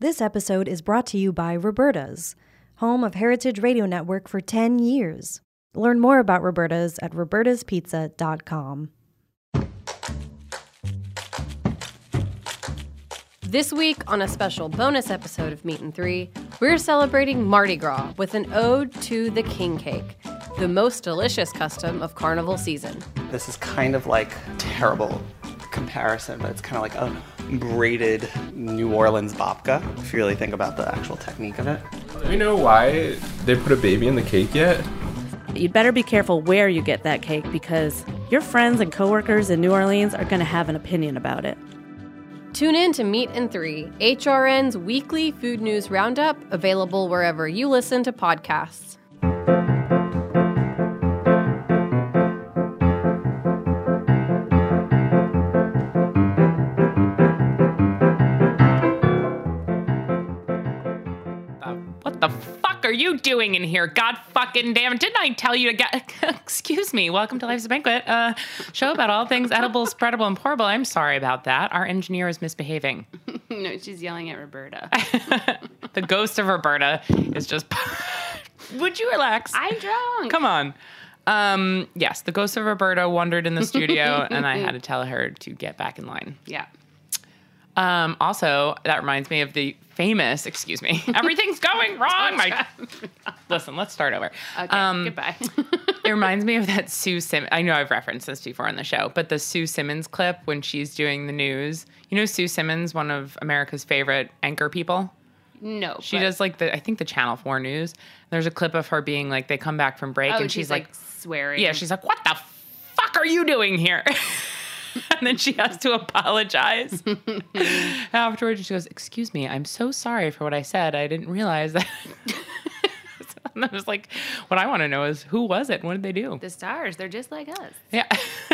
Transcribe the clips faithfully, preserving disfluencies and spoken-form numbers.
This episode is brought to you by Roberta's, home of Heritage Radio Network for ten years. Learn more about Roberta's at robertas pizza dot com. This week, on a special bonus episode of Meat and Three, we're celebrating Mardi Gras with an ode to the king cake, the most delicious custom of carnival season. This is kind of like a terrible comparison, but it's kind of like a braided New Orleans babka, if you really think about the actual technique of it. Do we know why they put a baby in the cake yet? You'd better be careful where you get that cake because your friends and coworkers in New Orleans are going to have an opinion about it. Tune in to Meat and Three, H R N's weekly food news roundup, available wherever you listen to podcasts. What the fuck are you doing in here? God fucking damn it. Didn't I tell you to get... Excuse me. Welcome to Life's a Banquet, a show about all things edible, spreadable, and pourable. I'm sorry about that. Our engineer is misbehaving. No, she's yelling at Roberta. The ghost of Roberta is just... Would you relax? I'm drunk. Come on. Um, yes, the ghost of Roberta wandered in the studio, and I had to tell her to get back in line. Yeah. Um, also, that reminds me of the famous, excuse me, everything's going wrong. My, listen, let's start over. Okay, um, goodbye. It reminds me of that Sue Simmons. I know I've referenced this before on the show, but the Sue Simmons clip when she's doing the news. You know Sue Simmons, one of America's favorite anchor people? No. She but... does like the, I think the Channel four News. There's a clip of her being like, they come back from break oh, and she's, she's like, like swearing. Yeah, she's like, what the fuck are you doing here? And then she has to apologize. Afterwards, she goes, excuse me, I'm so sorry for what I said. I didn't realize that. And I was like, what I want to know is, who was it? What did they do? The stars. They're just like us. Yeah.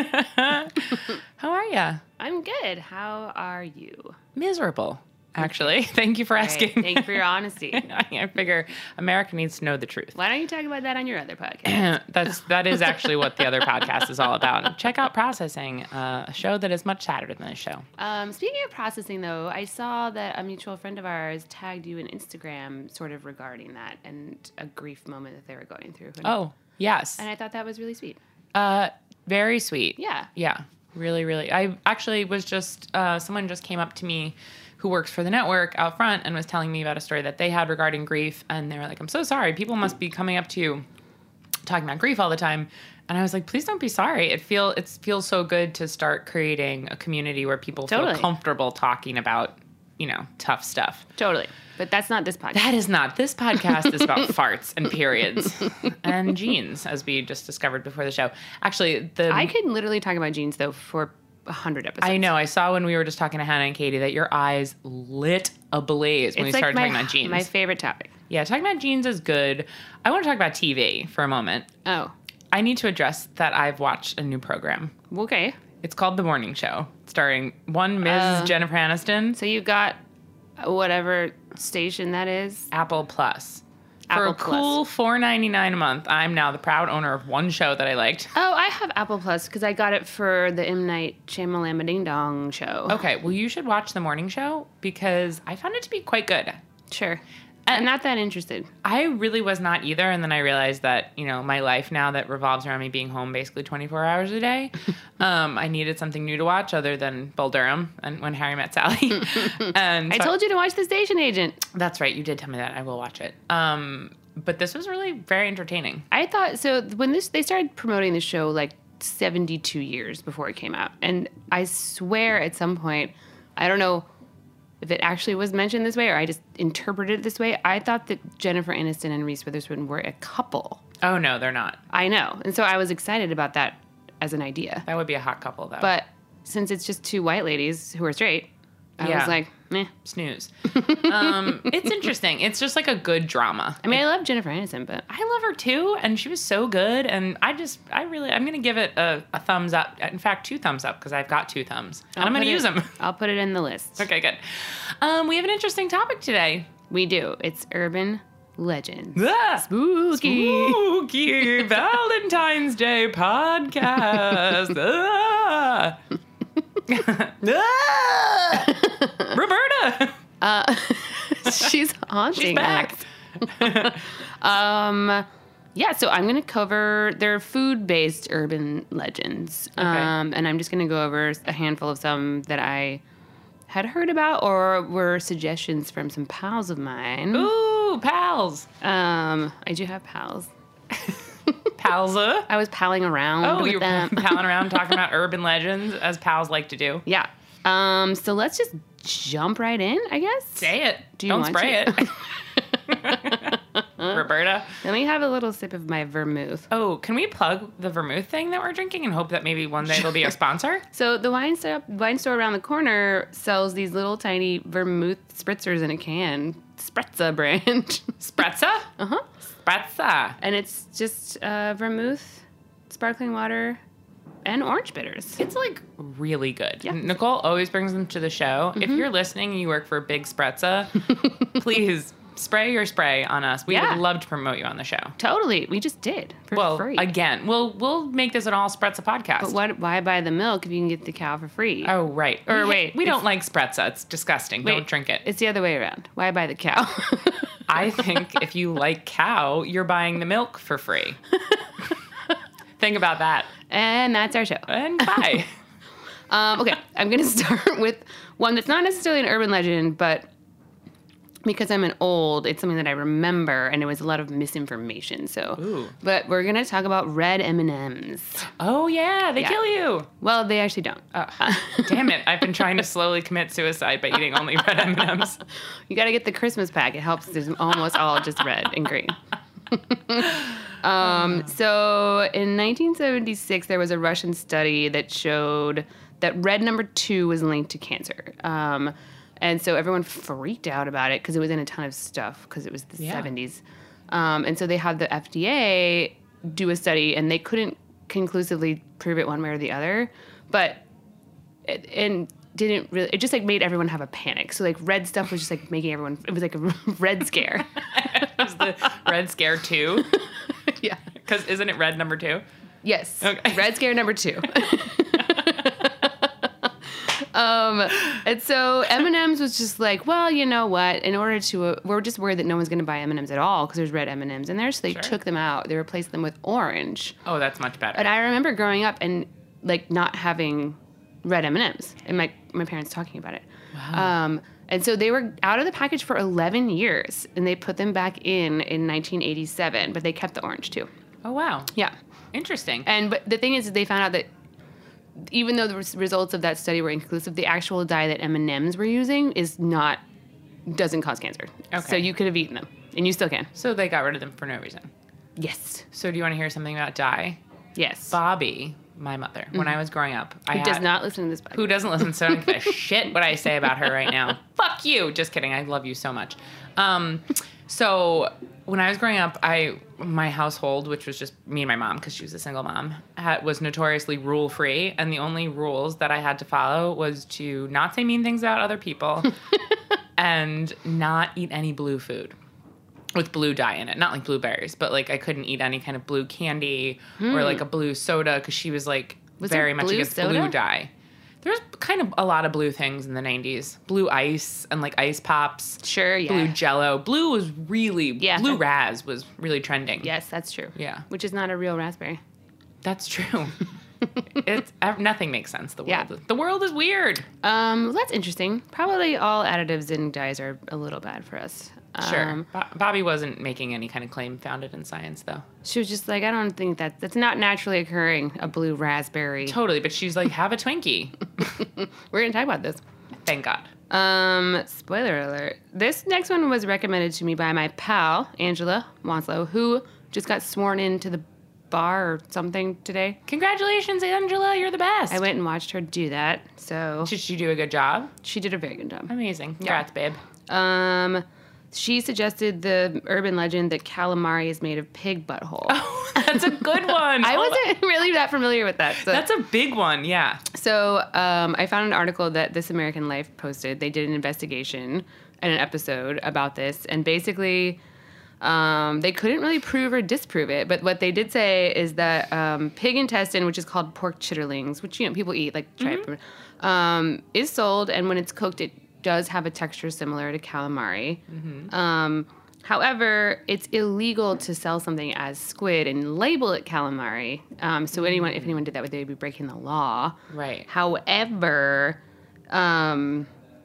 How are ya? I'm good. How are you? Miserable, actually. Thank you for All asking. right. Thank you for your honesty. I figure America needs to know the truth. Why don't you talk about that on your other podcast? That's that is actually what the other podcast is all about. Check out Processing, uh, a show that is much sadder than this show. Um, speaking of processing, though, I saw that a mutual friend of ours tagged you in Instagram sort of regarding that and a grief moment that they were going through. And, Oh, yes. And I thought that was really sweet. Uh, very sweet. Yeah. Yeah. Really, really. I actually was just, uh, someone just came up to me who works for the network out front and was telling me about a story that they had regarding grief. And they were like, I'm so sorry. People must be coming up to you talking about grief all the time. And I was like, please don't be sorry. It feel it feels so good to start creating a community where people Totally. feel comfortable talking about, you know, tough stuff. Totally. But that's not this podcast. That is not. This podcast is about farts and periods and jeans, as we just discovered before the show. Actually, the I could literally talk about jeans, though, for a hundred episodes. I know. I saw when we were just talking to Hannah and Katie that your eyes lit ablaze when it's we like started my, talking about jeans. my favorite topic. Yeah, talking about jeans is good. I want to talk about T V for a moment. Oh. I need to address that I've watched a new program. Okay. It's called The Morning Show, starring one Miz Uh, Jennifer Aniston. So you got whatever station that is. Apple Plus. For Apple a cool four ninety-nine a month, I'm now the proud owner of one show that I liked. Oh, I have Apple Plus because I got it for the M. Night Shyamalan Ding Dong show. Okay, well, you should watch The Morning Show because I found it to be quite good. Sure. I'm not that interested. I really was not either, and then I realized that, you know, my life now that revolves around me being home basically twenty-four hours a day, um, I needed something new to watch other than Bull Durham and When Harry Met Sally. And I so told you to watch The Station Agent. That's right, you did tell me that. I will watch it. Um, but this was really very entertaining. I thought, so when this they started promoting the show like seventy-two years before it came out. And I swear at some point, I don't know if it actually was mentioned this way or I just interpreted it this way, I thought that Jennifer Aniston and Reese Witherspoon were a couple. Oh, no, they're not. I know. And so I was excited about that as an idea. That would be a hot couple, though. But since it's just two white ladies who are straight, I Yeah. was like, meh. Snooze. um, it's interesting. It's just like a good drama. I mean, I love Jennifer Aniston, but I love her too, and she was so good. And I just, I really, I'm going to give it a, a thumbs up. In fact, two thumbs up because I've got two thumbs, and I'll I'm going put to it- use them. I'll put it in the list. Okay, good. Um, we have an interesting topic today. We do. It's urban legends. Ah, Spooky. Spooky Valentine's Day podcast. Ah. Ah. Roberta. Uh, She's haunting She's back. us. um, yeah, so I'm going to cover their food-based urban legends. Okay. Um, and I'm just going to go over a handful of some that I had heard about or were suggestions from some pals of mine. Ooh, pals. Um, I do have pals. Palza. I was palling around Oh, with you're them. palling around talking about urban legends, as pals like to do. Yeah. Um, so let's just jump right in, I guess. Say it. Do you Don't want spray to? it. Roberta. Let me have a little sip of my vermouth. Oh, can we plug the vermouth thing that we're drinking and hope that maybe one day it'll be a sponsor? So the wine store, wine store around the corner sells these little tiny vermouth spritzers in a can. Spritza brand. Spretza? Uh-huh. Spretza. And it's just uh, vermouth, sparkling water, and orange bitters. It's like really good. Yeah. Nicole always brings them to the show. If you're listening and you work for Big Spretza, please spray your spray on us. We Yeah. would love to promote you on the show. Totally. We just did for well, free. again, we'll we'll make this an all Spretza podcast. But what, why buy the milk if you can get the cow for free? Oh, right. Or we, wait, we it's- don't like Spretza. It's disgusting. Wait, Don't drink it. It's the other way around. Why buy the cow? I think if you like cow, you're buying the milk for free. Think about that. And that's our show. And bye. Um, okay, I'm going to start with one that's not necessarily an urban legend, but because I'm an old, it's something that I remember, and it was a lot of misinformation. So, Ooh. but we're going to talk about red M and M's. Oh, yeah. They Yeah. kill you. Well, they actually don't. Oh, damn it. I've been trying to slowly commit suicide by eating only red M and M's. You got to get the Christmas pack. It helps. It's almost all just red and green. um, so in nineteen seventy-six, there was a Russian study that showed that red number two was linked to cancer. Um, and so everyone freaked out about it because it was in a ton of stuff because it was the Yeah. seventies. Um, and so they had the F D A do a study, and they couldn't conclusively prove it one way or the other. But it, and didn't really, it just like made everyone have a panic. So like red stuff was just like making everyone, it was like a red scare. It was the Red Scare two. Yeah. Because isn't it red number two? Yes. Okay. Red scare number two. um, and so M and M's was just like, well, you know what? In order to, uh, we're just worried that no one's going to buy M and M's at all because there's red M and M's in there. So they Sure. took them out. They replaced them with orange. Oh, that's much better. And I remember growing up and like not having red M and M's and my, my parents talking about it. Wow. Um, and so they were out of the package for eleven years and they put them back in in nineteen eighty-seven, but they kept the orange too. Oh, wow. Yeah. Interesting. And but the thing is, they found out that even though the res- results of that study were inconclusive, the actual dye that M and M's were using is not doesn't cause cancer. Okay. So you could have eaten them, and you still can. So they got rid of them for no reason. Yes. So do you want to hear something about dye? Yes. Bobby, my mother, when I was growing up, I Who does had- not listen to this podcast. Who doesn't listen? So I don't give a shit what I say about her right now. Fuck you. Just kidding. I love you so much. Um, so when I was growing up, I my household, which was just me and my mom, because she was a single mom, had, was notoriously rule free, and the only rules that I had to follow was to not say mean things about other people and not eat any blue food with blue dye in it. Not like blueberries, but like I couldn't eat any kind of blue candy or like a blue soda because she was like Was very there much blue against soda? blue dye. There was kind of a lot of blue things in the nineties. Blue ice and like ice pops. Sure, yeah. Blue jello. Blue was really, Yeah. blue raz was really trending. Yes, that's true. Yeah. Which is not a real raspberry. That's true. it's ev- Nothing makes sense. The world, Yeah. the world is weird. Um, well, that's interesting. Probably all additives and dyes are a little bad for us. Sure. Um, Bo- Bobby wasn't making any kind of claim founded in science, though. she was just like, I don't think that that's not naturally occurring. A blue raspberry. Totally. But she's like, have a Twinkie. We're gonna talk about this. Thank God. Um, spoiler alert. This next one was recommended to me by my pal, Angela Wanslow, who just got sworn into the bar or something today. Congratulations, Angela. You're the best. I went and watched her do that, so Did she do a good job? she did a very good job. Amazing. Congrats, babe. Um, she suggested the urban legend that calamari is made of pig butthole. That's a good one. I Hold on. wasn't really that familiar with that. So, That's a big one, yeah. so um, I found an article that This American Life posted. They did an investigation and an episode about this, and basically um, they couldn't really prove or disprove it. But what they did say is that um, pig intestine, which is called pork chitterlings, which you know people eat, like try it, um, is sold, and when it's cooked, it does have a texture similar to calamari. Mm-hmm. Um, however, it's illegal to sell something as squid and label it calamari. Um, so anyone, if anyone did that, they'd be breaking the law. Right. However, um,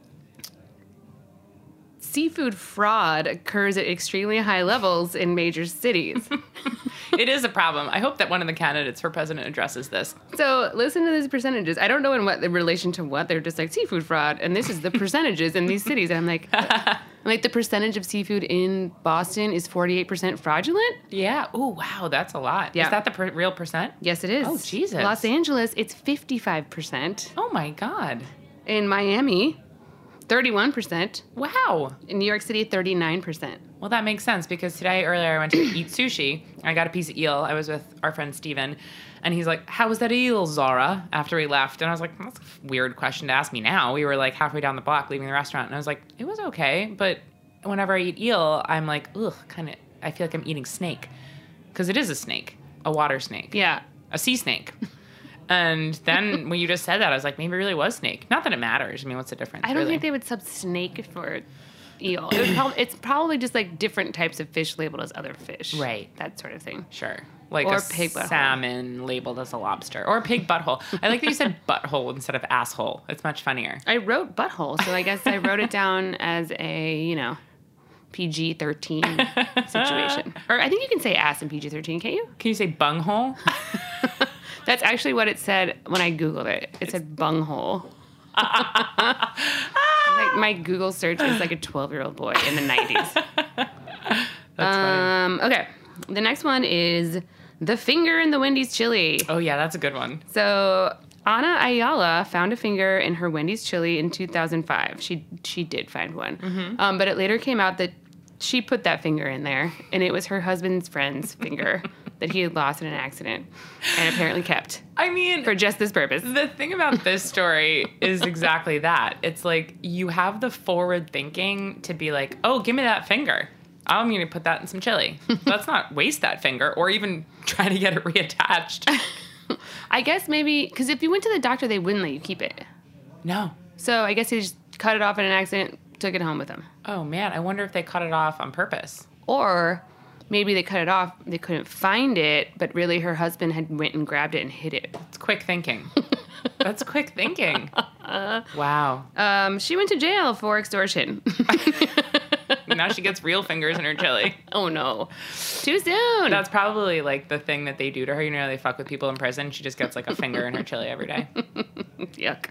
seafood fraud occurs at extremely high levels in major cities. It is a problem. I hope that one of the candidates for president addresses this. So listen to these percentages. I don't know in what in relation to what. They're just like seafood fraud, and this is the percentages in these cities. And I'm like, I'm like the percentage of seafood in Boston is forty-eight percent fraudulent. Yeah. Oh, wow. That's a lot. Yeah. Is that the per- real percent? Yes, it is. Oh, Jesus. Los Angeles, it's fifty-five percent. Oh, my God. In Miami, thirty-one percent. Wow. In New York City, thirty-nine percent. Well, that makes sense because today, earlier, I went to eat sushi. I got a piece of eel. I was with our friend Steven, and he's like, how was that eel, Zara, after we left? And I was like, that's a weird question to ask me now. We were like halfway down the block leaving the restaurant, and I was like, it was okay. But whenever I eat eel, I'm like, ugh, kind of, I feel like I'm eating snake because it is a snake, a water snake. Yeah. A sea snake. And then when you just said that, I was like, maybe it really was snake. Not that it matters. I mean, what's the difference? I don't really? think they would sub snake for eel. It would prob- it's probably just like different types of fish labeled as other fish. Right. That sort of thing. Sure. Like Or a pig butthole. salmon labeled as a lobster. Or a pig butthole. I like that you said butthole instead of asshole. It's much funnier. I wrote butthole, so I guess I wrote it down as a, you know, P G thirteen situation. Or I think you can say ass in P G thirteen, can't you? Can you say bunghole? That's actually what it said when I Googled it. It said bunghole. Like my Google search is like a twelve-year-old boy in the nineties. That's Um, okay. The next one is the finger in the Wendy's chili. Oh, yeah, that's a good one. So Ana Ayala found a finger in her Wendy's chili in two thousand five. She she did find one. Mm-hmm. Um, but it later came out that she put that finger in there, and it was her husband's friend's finger that he had lost in an accident and apparently kept I mean, for just this purpose. the thing about this story is exactly that. It's like you have the forward thinking to be like, oh, give me that finger. I'm going to put that in some chili. Let's not waste that finger or even try to get it reattached. I guess maybe, because if you went to the doctor, they wouldn't let you keep it. No. So I guess he just cut it off in an accident, took it home with him. Oh, man. I wonder if they cut it off on purpose. Or maybe they cut it off, they couldn't find it, but really her husband had went and grabbed it and hid it. It's quick thinking. That's quick thinking. Wow. Um, she went to jail for extortion. Now she gets real fingers in her chili. Oh, no. Too soon. That's probably like the thing that they do to her. You know, they fuck with people in prison. She just gets like a finger in her chili every day. Yuck.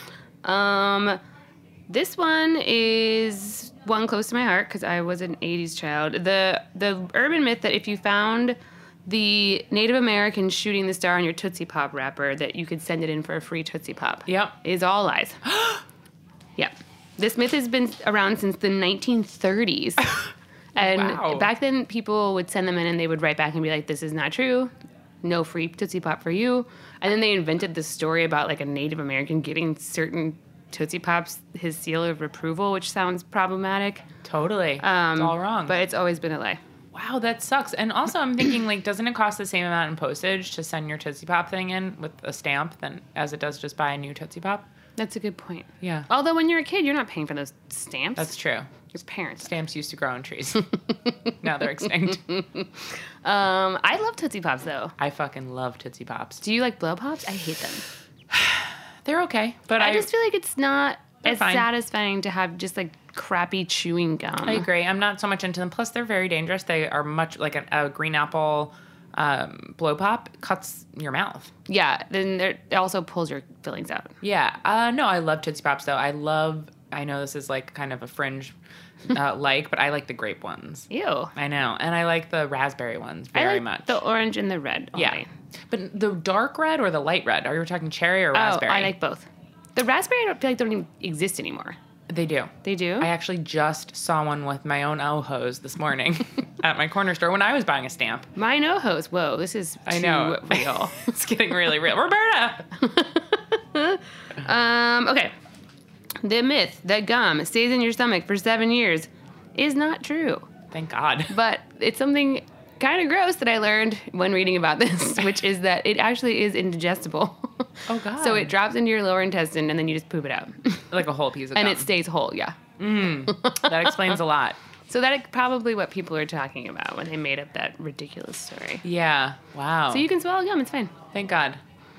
Um, this one is one close to my heart because I was an eighties child. The the urban myth that if you found the Native American shooting the star on your Tootsie Pop wrapper, that you could send it in for a free Tootsie Pop. Yep. Is all lies. Yep. This myth has been around since the nineteen thirties. And Wow. back then, people would send them in and they would write back and be like, this is not true. No free Tootsie Pop for you. And then they invented this story about like a Native American getting certain Tootsie Pops his seal of approval, which sounds problematic. Totally. Um, it's all wrong. But it's always been a lie. Wow, that sucks. And also, I'm thinking, like, doesn't it cost the same amount in postage to send your Tootsie Pop thing in with a stamp than as it does just buy a new Tootsie Pop? That's a good point. Yeah. Although when you're a kid, you're not paying for those stamps. That's true. Your parents. Stamps used to grow on trees. Now they're extinct. Um, I love Tootsie Pops, though. I fucking love Tootsie Pops. Do you like Blow Pops? I hate them. They're okay, but I, I, just feel like it's not They're as fine. satisfying to have just like crappy chewing gum. I agree. I'm not so much into them. Plus, they're very dangerous. They are much like a, a green apple um, blow pop cuts your mouth. Yeah, then there- it also pulls your fillings out. Yeah. Uh, no, I love Tootsie Pops, though. I love, I know this is like kind of a fringe uh, like, but I like the grape ones. Ew. I know. And I like the raspberry ones I very like much. the orange and the red only. yeah. But the dark red or the light red? Are you talking cherry or Oh, raspberry? I like both. The raspberry I don't feel like don't even exist anymore. They do. They do? I actually just saw one with my own Ojos this morning at my corner store when I was buying a stamp. My Ojos. Whoa, this is I too know. real. It's getting really real. Roberta! um, okay. The myth that gum stays in your stomach for seven years is not true. Thank God. But it's something kind of gross that I learned when reading about this, which is that it actually is indigestible. Oh, God. So it drops into your lower intestine, and then you just poop it out. Like a whole piece of And gum. it stays whole, yeah. That explains a lot. So that's probably what people are talking about when they made up that ridiculous story. Yeah. Wow. So you can swallow gum, it's fine. Thank God.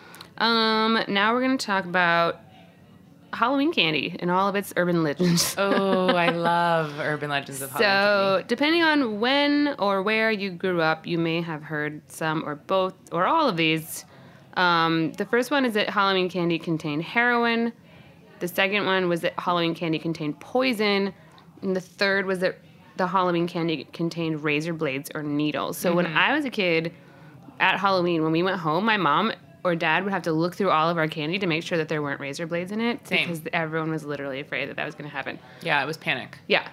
Um, now we're going to talk about Halloween candy and all of its urban legends. Oh, I love urban legends of Halloween So, candy. depending on when or where you grew up, you may have heard some or both or all of these. Um, the first one is that Halloween candy contained heroin. The second one was that Halloween candy contained poison. And the third was that the Halloween candy contained razor blades or needles. So, when I was a kid at Halloween, when we went home, my mom or dad would have to look through all of our candy to make sure that there weren't razor blades in it. Same. Because everyone was literally afraid that that was going to happen. Yeah, it was panic. Yeah.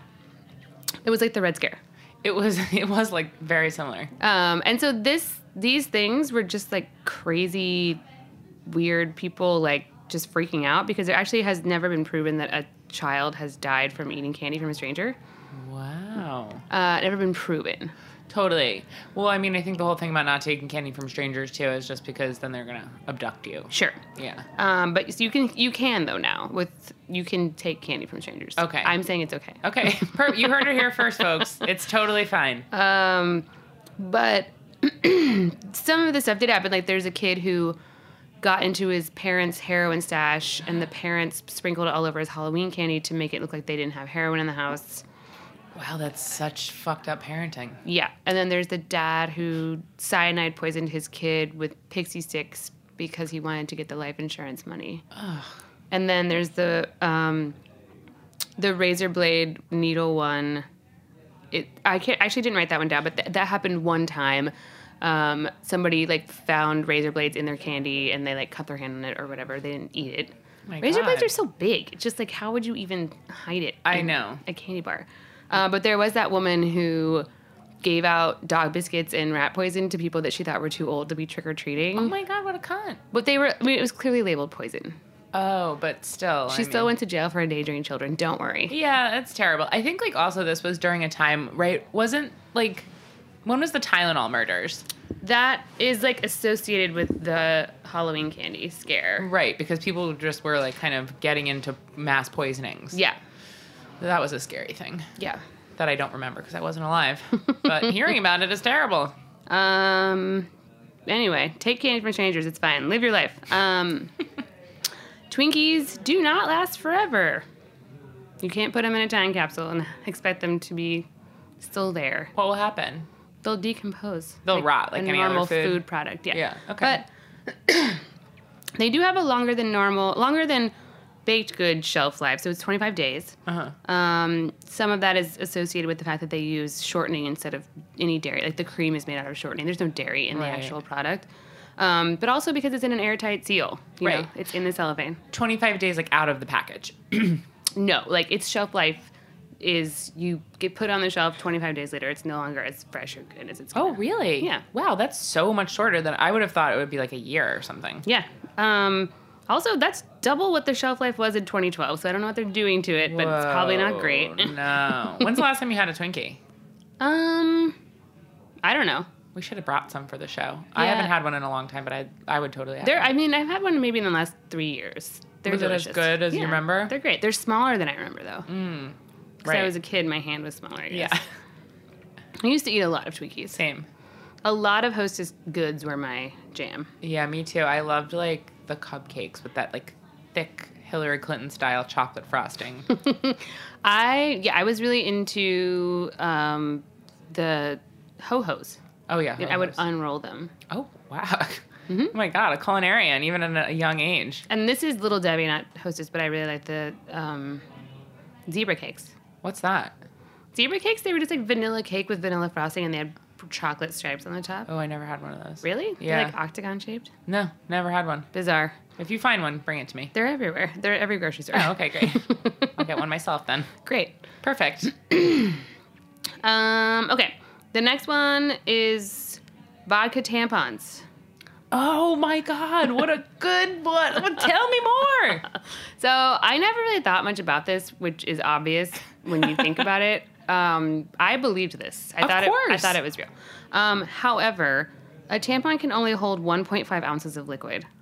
It was like the Red Scare. It was it was like very similar. Um, and so this these things were just like crazy, weird people like just freaking out because it actually has never been proven that a child has died from eating candy from a stranger. Wow. Uh, never been proven. Totally. Well, I mean, I think the whole thing about not taking candy from strangers too is just because then they're gonna abduct you. Sure. Yeah. Um, but so you can you can though now with you can take candy from strangers. Okay. I'm saying it's okay. Okay. Per- you heard it here first, folks. It's totally fine. Um, but some of the stuff did happen. Like there's a kid who got into his parents' heroin stash, and the parents sprinkled it all over his Halloween candy to make it look like they didn't have heroin in the house. Wow, that's such fucked up parenting. Yeah. And then there's the dad who cyanide poisoned his kid with pixie sticks because he wanted to get the life insurance money. Ugh. And then there's the um, the razor blade needle one. It I can't actually didn't write that one down, but th- that happened one time. Um, somebody like found razor blades in their candy and they like cut their hand on it or whatever. They didn't eat it. My razor blades God. are so big. It's just like how would you even hide it? I in know. a candy bar. Uh, but there was that woman who gave out dog biscuits and rat poison to people that she thought were too old to be trick or treating. Oh my God, what a cunt. But they were. I mean, it was clearly labeled poison. Oh, but still. She I still mean- went to jail for endangering children. Don't worry. Yeah, that's terrible. I think like also this was during a time, right? Wasn't like when was the Tylenol murders? That is like associated with the Halloween candy scare. Right, because people just were like kind of getting into mass poisonings. Yeah. That was a scary thing Yeah. that I don't remember because I wasn't alive. But hearing about it is terrible. Um. Anyway, take candy from strangers. It's fine. Live your life. Um. Twinkies do not last forever. You can't put them in a time capsule and expect them to be still there. What will happen? They'll decompose. They'll rot like a any other normal food. product. Yeah. Yeah, okay. But they do have a longer than normal, longer than baked good shelf life. So it's twenty-five days. Uh-huh. Um, some of that is associated with the fact that they use shortening instead of any dairy. Like the cream is made out of shortening. There's no dairy in Right. the actual product. Um, but also because it's in an airtight seal. You Right. know, it's in the cellophane. twenty-five days like out of the package. No, like its shelf life is you get put on the shelf twenty-five days later. It's no longer as fresh or good as it's. Oh, gonna- really? Yeah. Wow, that's so much shorter than I would have thought it would be like a year or something. Yeah. Um, also, that's double what the shelf life was in twenty twelve. So I don't know what they're doing to it, but it's probably not Whoa, great. No. When's the last time you had a Twinkie? um, I don't know. We should have brought some for the show. I Yeah. haven't had one in a long time, but I I would totally have They're. one. I mean, I've had one maybe in the last three years. They're Was it as delicious. good as you remember? They're great. They're smaller than I remember though. Mm, right. I was a kid, my hand was smaller. I guess. Yeah. I used to eat a lot of Twinkies. Same. A lot of Hostess goods were my jam. Yeah, me too. I loved like the cupcakes with that like thick Hillary Clinton style chocolate frosting. I yeah, I was really into um, the ho hos. Oh yeah. I would Ho-Hos. unroll them. Oh wow. Oh my god, a culinarian even at a young age. And this is Little Debbie, not Hostess, but I really like the um, zebra cakes. What's that? Zebra cakes, they were just like vanilla cake with vanilla frosting, and they had chocolate stripes on the top. Oh, I never had one of those. Really? Yeah. They're like octagon shaped? No, never had one. Bizarre. If you find one, bring it to me. They're everywhere. They're at every grocery store. Oh, okay, great. I'll get one myself then. Great. Perfect. Um, okay. The next one is vodka tampons. Oh my god, what a good one. Tell me more. So I never really thought much about this, which is obvious when you think about it. Um, I believed this. I Of thought It, I course. thought it was real. Um, however, a tampon can only hold one point five ounces of liquid.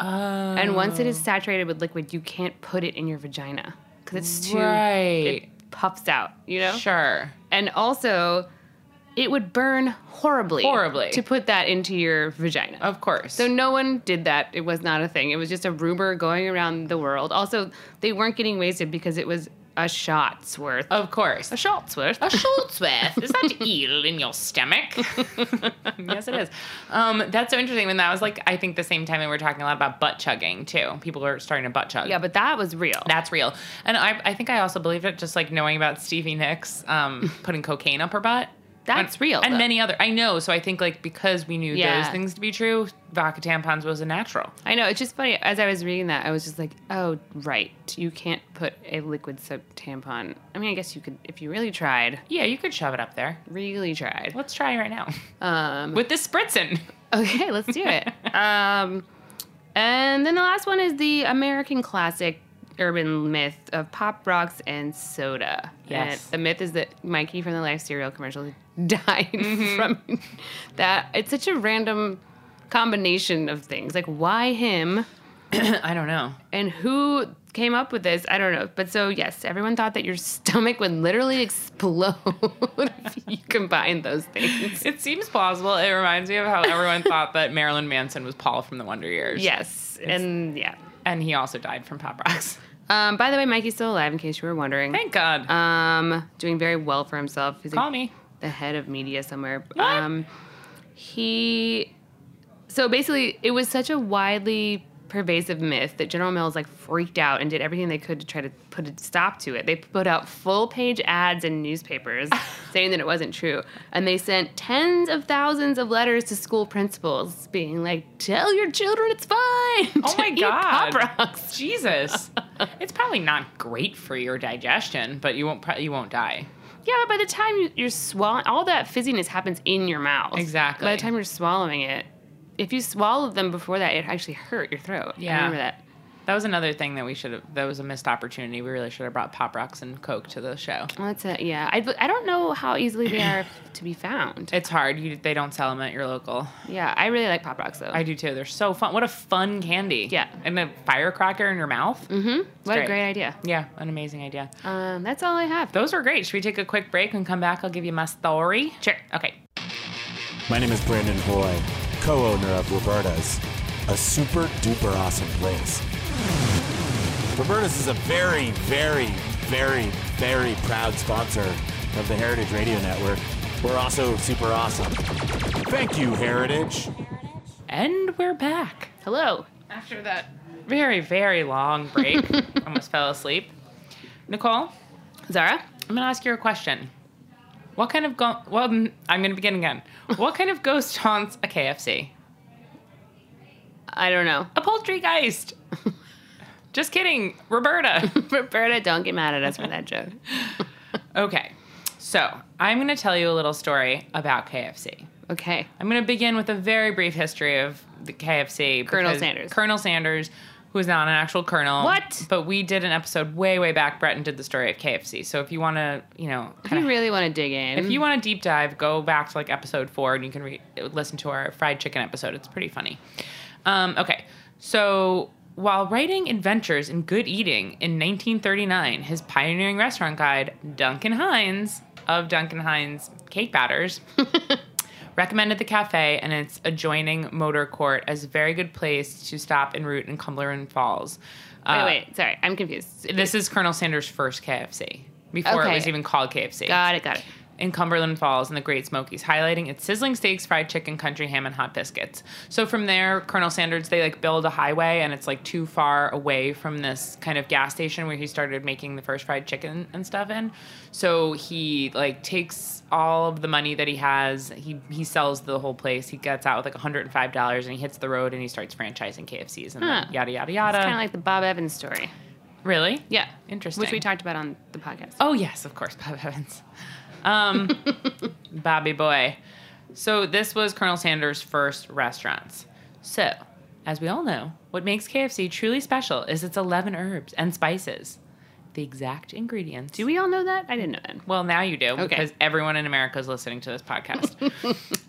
Oh. And once it is saturated with liquid, you can't put it in your vagina because it's too, Right. it puffs out, you know? Sure. And also, it would burn horribly. Horribly. To put that into your vagina. Of course. So no one did that. It was not a thing. It was just a rumor going around the world. Also, they weren't getting wasted because it was a shot's worth. Of course. A shot's worth. A shot's worth. Is that eel in your stomach? Yes, it is. Um, that's so interesting. And that was like, I think the same time we were talking a lot about butt chugging too. People are starting to butt chug. Yeah, but that was real. That's real. And I, I think I also believe it just like knowing about Stevie Nicks um, putting cocaine up her butt. That's and, real. And though. many other. I know. So I think like because we knew Yeah. those things to be true, vodka tampons was a natural. I know. It's just funny. As I was reading that, I was just like, oh, right. You can't put a liquid soap tampon. I mean, I guess you could if you really tried. Yeah, you could shove it up there. Really tried. Let's try right now. Um, With this spritzing. okay, let's do it. um, and then the last one is the American classic urban myth of pop rocks and soda. Yes. And the myth is that Mikey from the Life cereal commercial died Mm-hmm. from that. It's such a random combination of things. Like, why him? I don't know. And who came up with this? I don't know. But so, yes, everyone thought that your stomach would literally explode if you combine those things. It seems plausible. It reminds me of how everyone thought that Marilyn Manson was Paul from the Wonder Years. Yes. And yeah. And he also died from Pop Rocks. Um, by the way, Mikey's still alive, in case you were wondering. Thank God. Um, doing very well for himself. He's Call like me. the head of media somewhere. What? Um, he. So basically, it was such a widely pervasive myth that General Mills like freaked out and did everything they could to try to put a stop to it. They put out full page ads in newspapers saying that it wasn't true. And they sent tens of thousands of letters to school principals being like, tell your children it's fine. Oh to my eat God. Pop Rocks. Jesus. It's probably not great for your digestion, but you won't pro- you won't die. Yeah, but by the time you- you're swallowing, all that fizziness happens in your mouth. Exactly. By the time you're swallowing it, if you swallowed them before that, it actually hurt your throat. Yeah. I remember that. That was another thing that we should have, that was a missed opportunity. We really should have brought Pop Rocks and Coke to the show. Well, that's a, yeah. I, I don't know how easily they are to be found. It's hard. You, they don't sell them at your local. Yeah, I really like Pop Rocks, though. I do too. They're so fun. What a fun candy. Yeah. And a firecracker in your mouth. Mm-hmm. What great. a great idea. Yeah, an amazing idea. Um, that's all I have. Those were great. Should we take a quick break and come back? I'll give you my story. Sure. Okay. My name is Brandon Hoy, co-owner of Roberta's, a super duper awesome place. Roberta's is a very, very, very, very proud sponsor of the Heritage Radio Network. We're also super awesome. Thank you, Heritage. And we're back. Hello. After that very, very long break, almost fell asleep. Nicole, Zara? I'm going to ask you a question. What kind of, go- well, mm, I'm going to begin again. What kind of ghost haunts a K F C? I don't know. A poultrygeist. Just kidding. Roberta. Roberta, don't get mad at us for that joke. Okay. So I'm going to tell you a little story about K F C. Okay. I'm going to begin with a very brief history of the K F C. Colonel because Sanders. Colonel Sanders, who is not an actual colonel. What? But we did an episode way, way back. Breton did the story of K F C. So if you want to, you know, If kind you of, really want to dig in. if you want to deep dive, go back to like episode four and you can re- listen to our fried chicken episode. It's pretty funny. Um, okay. So while writing Adventures in Good Eating in nineteen thirty-nine, his pioneering restaurant guide, Duncan Hines of Duncan Hines Cake Batters, recommended the cafe and its adjoining motor court as a very good place to stop en route in Cumberland Falls. Wait, Uh, wait. Sorry. I'm confused. This is Colonel Sanders' first K F C, before Okay. it was even called K F C. Got it, got it. In Cumberland Falls in the Great Smokies, highlighting its sizzling steaks, fried chicken, country ham, and hot biscuits. So from there, Colonel Sanders, they like build a highway, and it's like too far away from this kind of gas station where he started making the first fried chicken and stuff in. So he like takes all of the money that he has, he he sells the whole place. He gets out with like one hundred five dollars, and he hits the road and he starts franchising K F Cs and Huh. then yada yada yada. It's kind of like the Bob Evans story. Really? Yeah. Interesting. Which we talked about on the podcast. Oh, yes, of course, Bob Evans. Um, Bobby boy. So this was Colonel Sanders' first restaurants. So, as we all know, what makes K F C truly special is its eleven herbs and spices. The exact ingredients. Do we all know that? I didn't know that. Well, now you do, Okay. because everyone in America is listening to this podcast.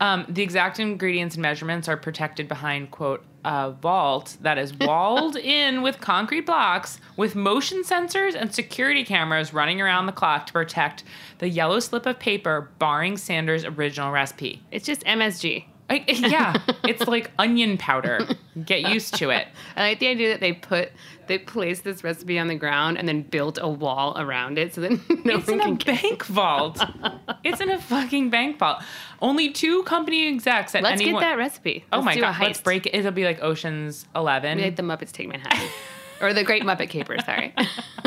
Um, the exact ingredients and measurements are protected behind, quote, a vault that is walled in with concrete blocks with motion sensors and security cameras running around the clock to protect the yellow slip of paper barring Sanders' original recipe. It's just M S G. I, yeah, it's like onion powder. Get used to it. I like the idea that they put, they placed this recipe on the ground and then built a wall around it so that no It's one in a can bank vault. It's in a fucking bank vault. Only two company execs at Let's anyone. get that recipe. Oh Let's my do god, a let's heist. break it. It'll be like Ocean's Eleven. Maybe like the Muppets Take Manhattan. Or the Great Muppet Caper, sorry.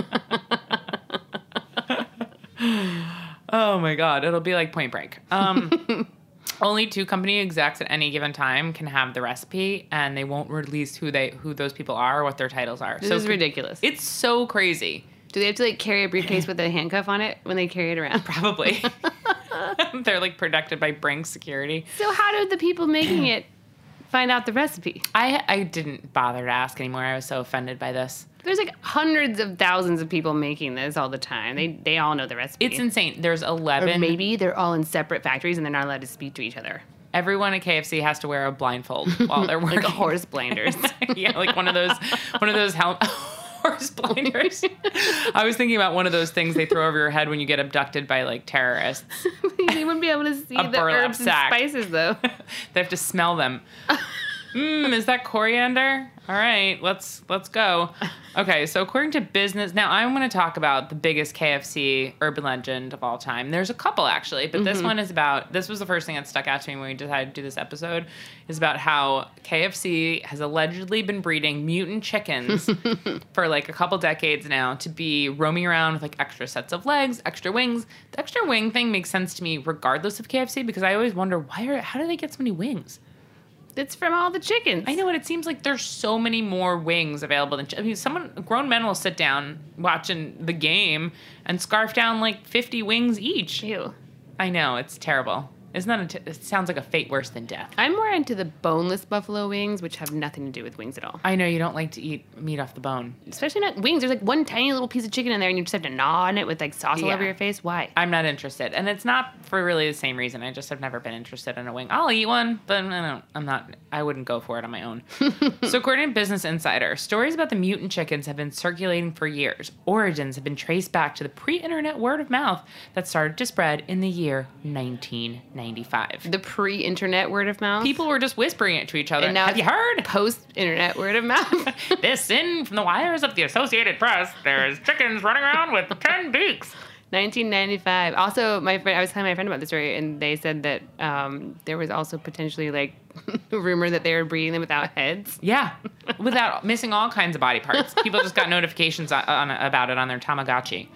Oh my god, it'll be like Point Break. Um, only two company execs at any given time can have the recipe, and they won't release who they who those people are or what their titles are. This so is ridiculous. It's so crazy. Do they have to like carry a briefcase with a handcuff on it when they carry it around? Probably. They're like protected by Brink security. So how did the people making it find out the recipe? I I didn't bother to ask anymore. I was so offended by this. There's like hundreds of thousands of people making this all the time. They they all know the recipe. It's insane. There's Or eleven. maybe they're all in separate factories and they're not allowed to speak to each other. Everyone at K F C has to wear a blindfold while they're working. Like a horse blinders. Yeah, like one of those, one of those hel- horse blinders. I was thinking about one of those things they throw over your head when you get abducted by like terrorists. They wouldn't be able to see A the burlap herbs sack. and spices though. They have to smell them. Mmm, is that coriander? All right, let's let's go. Okay, so according to Business, now I'm going to talk about the biggest K F C urban legend of all time. There's a couple actually, but this one is about, this was the first thing that stuck out to me when we decided to do this episode, is about how K F C has allegedly been breeding mutant chickens for like a couple decades now to be roaming around with like extra sets of legs, extra wings. The extra wing thing makes sense to me regardless of K F C because I always wonder why are how do they get so many wings? It's from all the chickens. I know, and it seems like there's so many more wings available than. I mean, someone, grown men will sit down watching the game and scarf down like fifty wings each. Ew. I know, it's terrible. Isn't that? A t- it sounds like a fate worse than death. I'm more into the boneless buffalo wings, which have nothing to do with wings at all. I know you don't like to eat meat off the bone. Especially not wings. There's like one tiny little piece of chicken in there, and you just have to gnaw on it with like sauce all Yeah. over your face. Why? I'm not interested, and it's not for really the same reason. I just have never been interested in a wing. I'll eat one, but I don't. I'm not. I wouldn't go for it on my own. So, according to Business Insider, stories about the mutant chickens have been circulating for years. Origins have been traced back to the pre-internet word of mouth that started to spread in the year nineteen ninety-five. The pre-internet word of mouth. People were just whispering it to each other. And now Have you it's heard? Post-internet word of mouth. This in from the wires of the Associated Press. There's chickens running around with ten beaks. nineteen ninety-five. Also, my friend, I was telling my friend about this story, and they said that um, there was also potentially like a rumor that they were breeding them without heads. Yeah, without missing all kinds of body parts. People just got notifications on, on, about it on their Tamagotchi.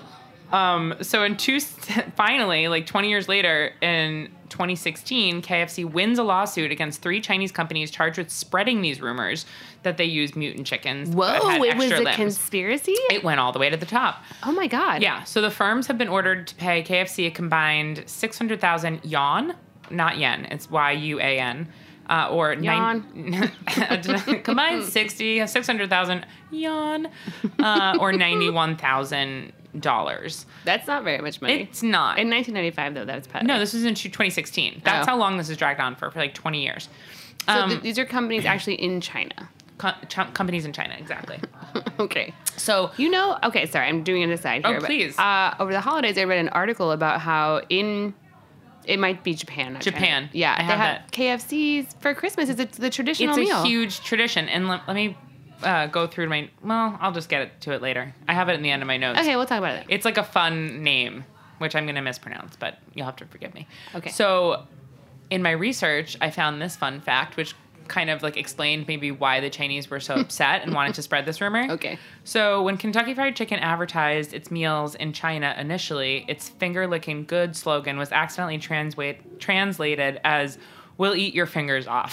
Um, so in two, finally, like twenty years later, in twenty sixteen, K F C wins a lawsuit against three Chinese companies charged with spreading these rumors that they use mutant chickens. that Whoa, had it was extra a limbs. conspiracy? It went all the way to the top. Oh my God. Yeah, so the firms have been ordered to pay K F C a combined six hundred thousand yuan, not yen, it's Y U A N, uh, or nine, combined sixty, six hundred thousand yuan, uh, or ninety-one thousand dollars. That's not very much money. It's not. In nineteen ninety-five, though, that's petty. No, this was in twenty sixteen. That's Oh. how long this has dragged on for, for like twenty years. So Um, th- these are companies actually in China. co- ch- companies in China, exactly. Okay. So You know, okay, sorry, I'm doing an aside Oh, here. but, please. uh, over the holidays, I read an article about how in, it might be Japan. not China. Japan. Yeah, I they have have that. K F Cs for Christmas. It's a, the traditional it's a meal. huge tradition, and let, let me uh, go through my. Well, I'll just get it to it later. I have it in the end of my notes. Okay, we'll talk about it. It's like a fun name, which I'm going to mispronounce, but you'll have to forgive me. Okay. So, in my research, I found this fun fact, which kind of like explained maybe why the Chinese were so upset and wanted to spread this rumor. Okay. So, when Kentucky Fried Chicken advertised its meals in China initially, its finger-licking good slogan was accidentally translate, translated as "We'll eat your fingers off."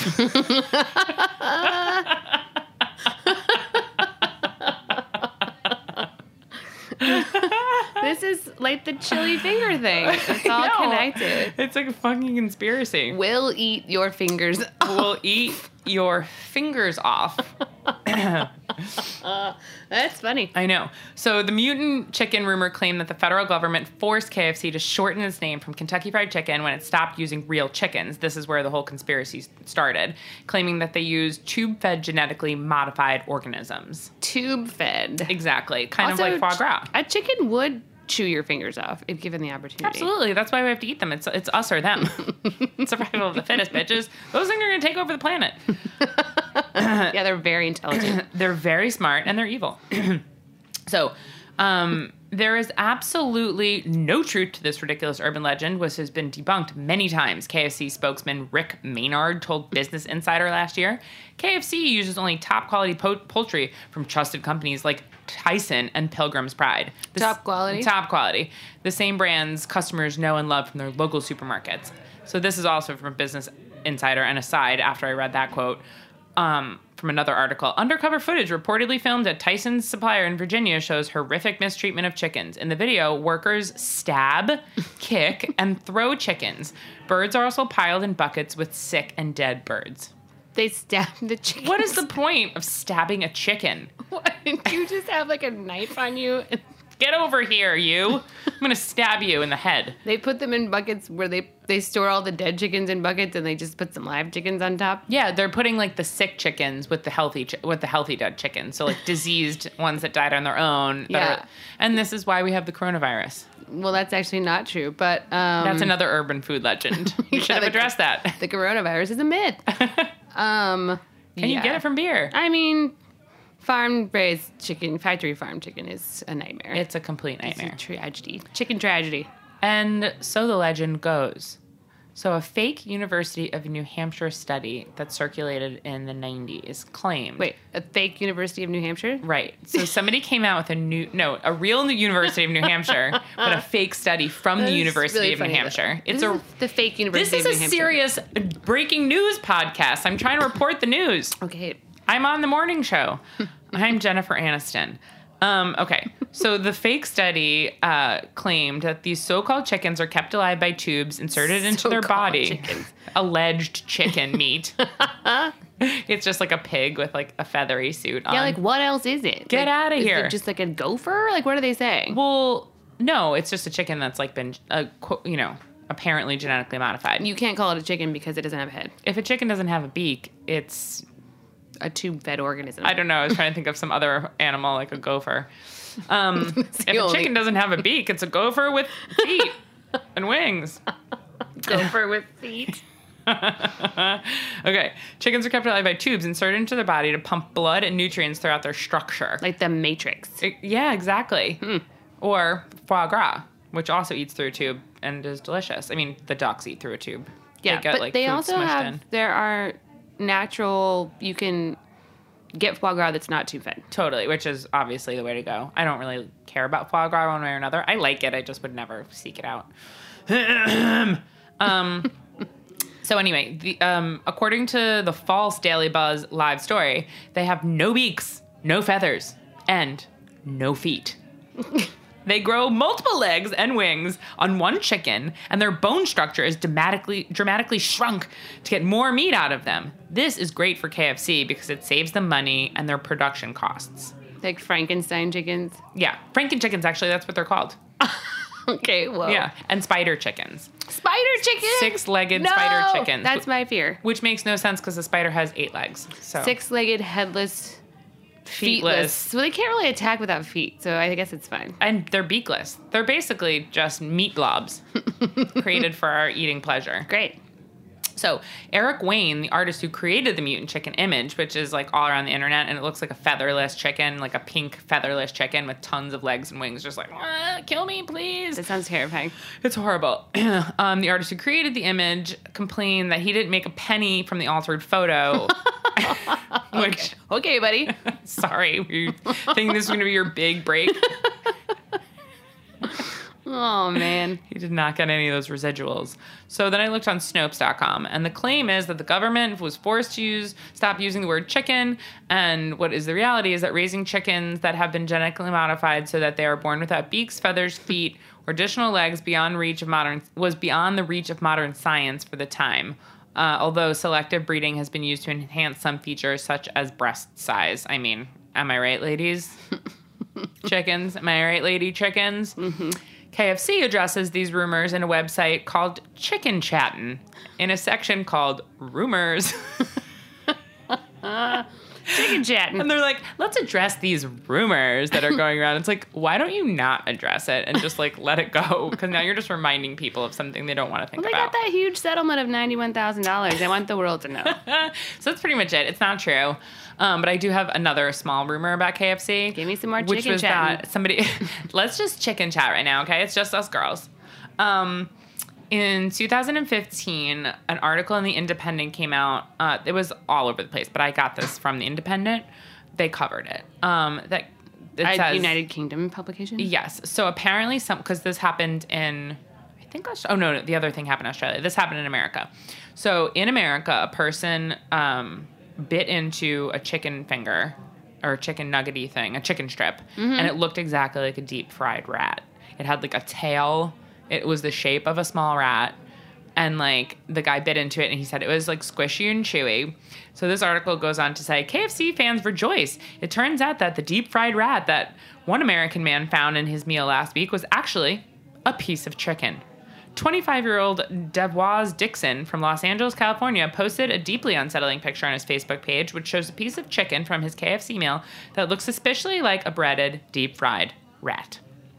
This is like the chili finger thing. It's all No. connected. It's like a fucking conspiracy. We'll eat your fingers. We'll eat your fingers off. uh, that's funny. I know. So the mutant chicken rumor claimed that the federal government forced K F C to shorten its name from Kentucky Fried Chicken when it stopped using real chickens. This is where the whole conspiracy started, claiming that they used tube-fed genetically modified organisms. Tube-fed. Exactly. Kind Also, of like foie gras. A chicken would chew your fingers off if given the opportunity. Absolutely. That's why we have to eat them. It's it's us or them. Survival of the fittest, bitches. Those things are going to take over the planet. Yeah, they're very intelligent. They're very smart, and they're evil. So, um, there is absolutely no truth to this ridiculous urban legend, which has been debunked many times. K F C spokesman Rick Maynard told Business Insider last year, K F C uses only top-quality po- poultry from trusted companies like Tyson and Pilgrim's Pride. The Top s- quality? Top quality. The same brands customers know and love from their local supermarkets. So this is also from Business Insider. And aside, after I read that quote, um, from another article, undercover footage reportedly filmed at Tyson's supplier in Virginia shows horrific mistreatment of chickens. In the video, workers stab, kick, and throw chickens. Birds are also piled in buckets with sick and dead birds. They stab the chicken. What is the point of stabbing a chicken? What? You just have like a knife on you? And Get over here, you. I'm going to stab you in the head. they put them in buckets where they, they store all the dead chickens in buckets and they just put some live chickens on top. Yeah, they're putting like the sick chickens with the healthy chi- with the healthy dead chickens. So like diseased ones that died on their own. that Yeah. are- and this is why we have the coronavirus. Well, that's actually not true, but um, That's another urban food legend. You should have the- addressed that. the coronavirus is a myth. um, Can you get it from beer? I mean, farm-raised chicken, factory-farmed chicken is a nightmare. It's a complete It's nightmare. a tragedy. Chicken tragedy. And so the legend goes. So a fake University of New Hampshire study that circulated in the nineties claimed... Wait, a fake University of New Hampshire? Right. So somebody came out with a new, no, a real University of New Hampshire, but a fake study from the That's University really of New funny, Hampshire. though. It's This a is the fake This University is of a New Hampshire. serious breaking news podcast. I'm trying to report the news. Okay. I'm on the morning show. I'm Jennifer Aniston. Um, okay, so the fake study uh, claimed that these so-called chickens are kept alive by tubes inserted into their So-called body. chickens. Alleged chicken meat. It's just like a pig with like a feathery suit on. Yeah, like what else is it? Get Like, outta is here. it just like a gopher? Like what are they saying? Well, no, it's just a chicken that's like been, uh, qu- you know, apparently genetically modified. You can't call it a chicken because it doesn't have a head. If a chicken doesn't have a beak, it's A tube-fed organism. I don't know. I was trying to think of some other animal like a gopher. Um, if the a only- chicken doesn't have a beak, it's a gopher with feet and wings. Gopher with feet. Okay. Chickens are kept alive by tubes inserted into their body to pump blood and nutrients throughout their structure. Like the Matrix. It- yeah, exactly. Or foie gras, which also eats through a tube and is delicious. I mean, the ducks eat through a tube. Yeah, they get, but like, they food also smushed have, in. there are natural, you can get foie gras that's not tube-fed. Totally, which is obviously the way to go. I don't really care about foie gras one way or another. I like it. I just would never seek it out. um, so anyway, the, um, according to the false Daily Buzz live story, they have no beaks, no feathers, and no feet. They grow multiple legs and wings on one chicken, and their bone structure is dramatically dramatically shrunk to get more meat out of them. This is great for K F C because it saves them money and their production costs. Like Frankenstein chickens. Yeah, Franken chickens, actually, that's what they're called. Okay, whoa. Yeah, and spider chickens. Spider chicken? Six-legged no! spider chickens. That's my fear. Which makes no sense because the spider has eight legs. So Six-legged, headless, feetless. Feetless. Well, they can't really attack without feet, so I guess it's fine. And they're beakless. They're basically just meat blobs created for our eating pleasure. Great. So Eric Wayne, the artist who created the mutant chicken image, which is like all around the internet, and it looks like a featherless chicken, like a pink featherless chicken with tons of legs and wings, just like, ah, kill me, please. That sounds terrifying. It's horrible. um, the artist who created the image complained that he didn't make a penny from the altered photo. Which, Okay, buddy. sorry, you think this is going to be your big break? Oh, man. He did not get any of those residuals. So then I looked on Snopes dot com, and the claim is that the government was forced to use stop using the word chicken, and what is the reality is that raising chickens that have been genetically modified so that they are born without beaks, feathers, feet, or additional legs beyond reach of modern was beyond the reach of modern science for the time. Uh, although selective breeding has been used to enhance some features such as breast size. I mean, am I right, ladies? Chickens. Am I right, lady chickens? Mm-hmm. K F C addresses these rumors in a website called Chicken Chattin' in a section called Rumors. Chicken chatting. And they're like, let's address these rumors that are going around. It's like, why don't you not address it and just like let it go? Because now you're just reminding people of something they don't want to think Well, they about. got that huge settlement of ninety-one thousand dollars. I want the world to know. So that's pretty much it. It's not true. Um, but I do have another small rumor about K F C. Give me some more which chicken was chatting. that somebody, let's just chicken chat right now, okay? It's just us girls. Um, in two thousand fifteen, an article in The Independent came out. Uh, it was all over the place, but I got this from The Independent. They covered it. Um, that it A says, United Kingdom publication? Yes. So apparently some, because this happened in, I think, Aust- oh no, no, the other thing happened in Australia. This happened in America. So in America, a person um, bit into a chicken finger or a chicken nuggety thing, a chicken strip, Mm-hmm. and it looked exactly like a deep fried rat. It had like a tail. It was the shape of a small rat. And like the guy bit into it and he said it was like squishy and chewy. So this article goes on to say, K F C fans rejoice. It turns out that the deep fried rat that one American man found in his meal last week was actually a piece of chicken. twenty-five-year-old Devoise Dixon from Los Angeles, California, posted a deeply unsettling picture on his Facebook page, which shows a piece of chicken from his K F C meal that looks suspiciously like a breaded, deep-fried rat.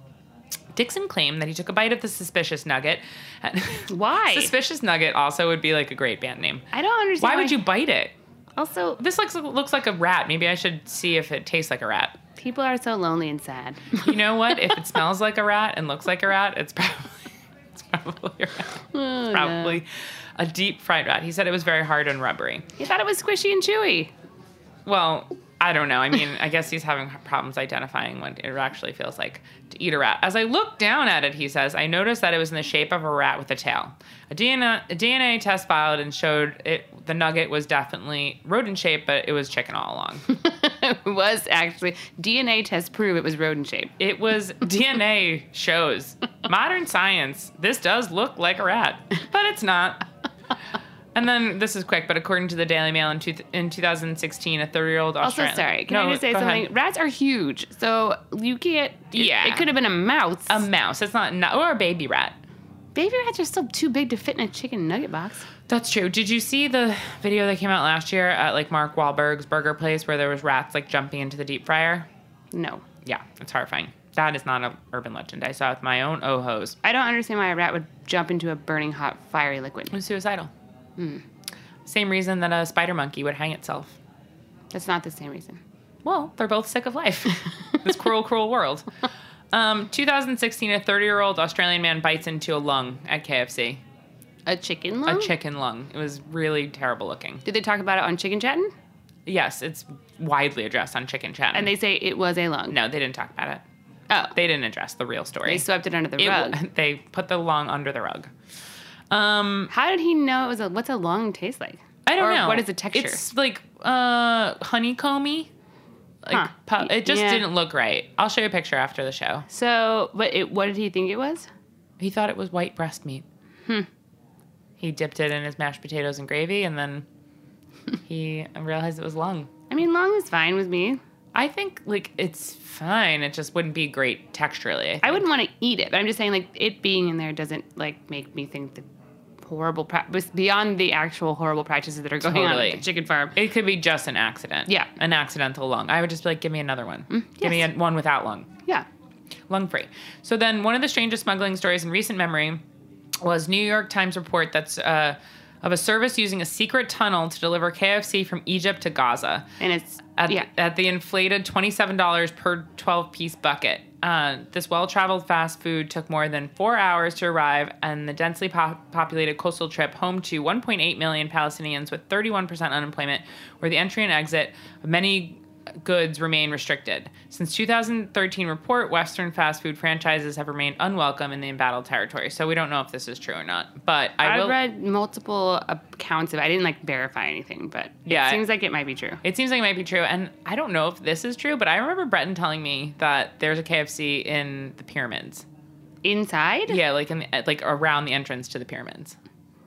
Dixon claimed that he took a bite of the suspicious nugget. Why? Suspicious Nugget also would be like a great band name. I don't understand. Why would you bite it? Also, This looks looks like a rat. Maybe I should see if it tastes like a rat. people are so lonely and sad. You know what? If it smells like a rat and looks like a rat, it's probably it's probably a rat. It's probably a deep fried rat. He said it was very hard and rubbery. He thought it was squishy and chewy. Well, I don't know. I mean, I guess he's having problems identifying what it actually feels like to eat a rat. As I looked down at it, he says, I noticed that it was in the shape of a rat with a tail. A D N A, a D N A test filed and showed it. The nugget was definitely rodent shaped, but it was chicken all along. It was actually. D N A tests prove it was rodent shaped. It was D N A shows. Modern science. This does look like a rat, but it's not. And then, this is quick, but according to the Daily Mail in, two, in two thousand sixteen, a thirty-year-old Australian... Also, sorry, can No, I just say go something? ahead. Rats are huge, so you can't. It, Yeah. It could have been a mouse. A mouse. It's not... not or a baby rat. Baby rats are still too big to fit in a chicken nugget box. That's true. Did you see the video that came out last year at, like, Mark Wahlberg's burger place where there was rats, like, jumping into the deep fryer? No. Yeah, it's horrifying. That is not an urban legend. I saw it with my own ohos. I don't understand why a rat would jump into a burning hot, fiery liquid. It was suicidal. Same reason that a spider monkey would hang itself. That's not the same reason. Well, they're both sick of life. This cruel, cruel world. Um, two thousand sixteen, a thirty-year-old Australian man bites into a lung at K F C. A chicken lung? A chicken lung. It was really terrible looking. Did they talk about it on Chicken Chattin'? Yes, it's widely addressed on Chicken Chat. And they say it was a lung. No, they didn't talk about it. Oh. They didn't address the real story. They swept it under the It- rug. They put the lung under the rug. Um, How did he know it was a, what's a lung taste like? I don't Or know. what is the texture? It's like uh, honeycomby. Like Huh. pu- it just Yeah. didn't look right. I'll show you a picture after the show. So, but it, what did he think it was? He thought it was white breast meat. Hmm. He dipped it in his mashed potatoes and gravy, and then he realized it was lung. I mean, lung is fine with me. I think like it's fine. It just wouldn't be great texturally. I, think. I wouldn't want to eat it, but I'm just saying, like, it being in there doesn't like make me think the horrible pra- beyond the actual horrible practices that are going on Totally. at the chicken farm. It could be just an accident. Yeah. An accidental lung. I would just be like, give me another one. Give me a, yes. one without lung. Yeah. Lung free. So then one of the strangest smuggling stories in recent memory was New York Times report that's uh, of a service using a secret tunnel to deliver K F C from Egypt to Gaza. And it's At, yeah. at the inflated twenty-seven dollars per twelve-piece bucket. Uh, this well-traveled fast food took more than four hours to arrive, and the densely pop- populated coastal trip home to one point eight million Palestinians with thirty-one percent unemployment, where the entry and exit of many goods remain restricted. Since two thousand thirteen report, Western fast food franchises have remained unwelcome in the embattled territory. So we don't know if this is true or not. But I I've will... read multiple accounts of it. I didn't like verify anything, but Yeah, it I- seems like it might be true. It seems like it might be true, and I don't know if this is true, but I remember Breton telling me that there's a K F C in the pyramids. Inside? Yeah, like in the, like around the entrance to the pyramids.